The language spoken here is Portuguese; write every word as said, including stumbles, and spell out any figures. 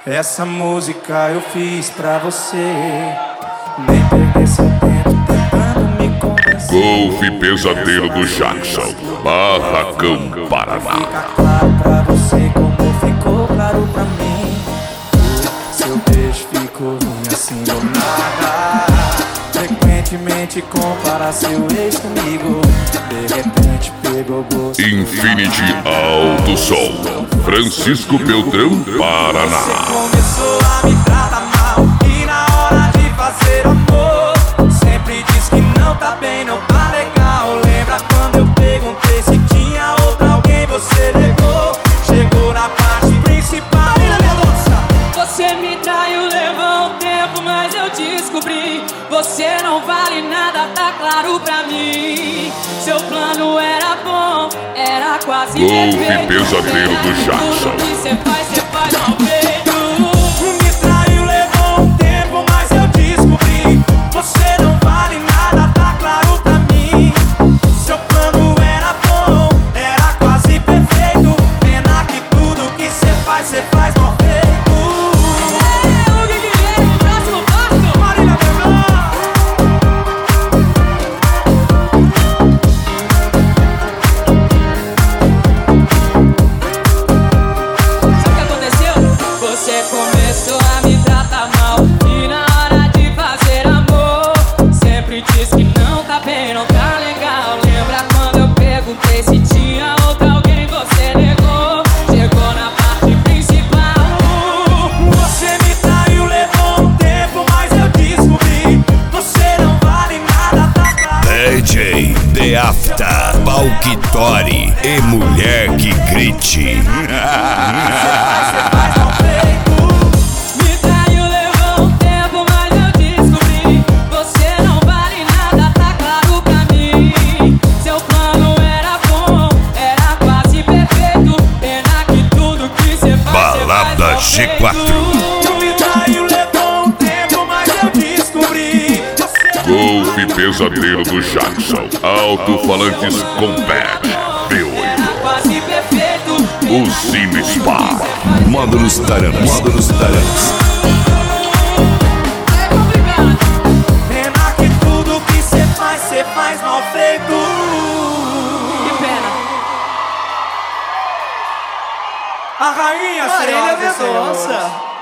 Essa música eu fiz pra você. Nem perder seu tempo tentando me convencer. Golfe Pesadelo do Jackson, Barracão, Paraná. Fica claro pra você como ficou claro pra mim. Seu beijo ficou ruim assim do nada. Frequentemente compara seu ex comigo. De repente pegou gosto. Infinity Alto Som, Francisco Beltrão, Paraná. Você começou a me tratar mal e na hora de fazer amor sempre diz que não tá bem, não tá legal. Lembra quando eu perguntei se tinha outra alguém, você negou. Chegou na parte principal. Você me traiu, levou um tempo, mas eu descobri. Você não vale nada, tá claro pra mim. Seu plano era bom, era quase Golfe perfeito. Pesadelo do Jackson. Tudo que cê faz, cê faz mal feito. Me traiu, levou um tempo, mas eu descobri. Você não vale nada, tá claro pra mim. Seu plano era bom, era quase perfeito. Pena que tudo que cê faz, cê faz mal feito. Começou a me tratar mal e na hora de fazer amor sempre diz que não tá bem, não tá legal. Lembra quando eu perguntei se tinha outra alguém, você negou. Chegou na parte principal. Você me traiu, levou um tempo, mas eu descobri. Você não vale nada, tá claro. D J The After, Palquitori e Mulher que Grite. Balada G quatro. Me traiu, levou um tempo, mas eu descobri. Golfe Pesadelo do Jackson, Alto-Falantes Compact V oito. Quase perfeito. O Cine Spa. Módulos Taranas. Módulos Taranas. É complicado. Pena que tudo que cê faz, cê faz mal feito. Que pena. A rainha, Marília senhoras e senhores. Mendonça.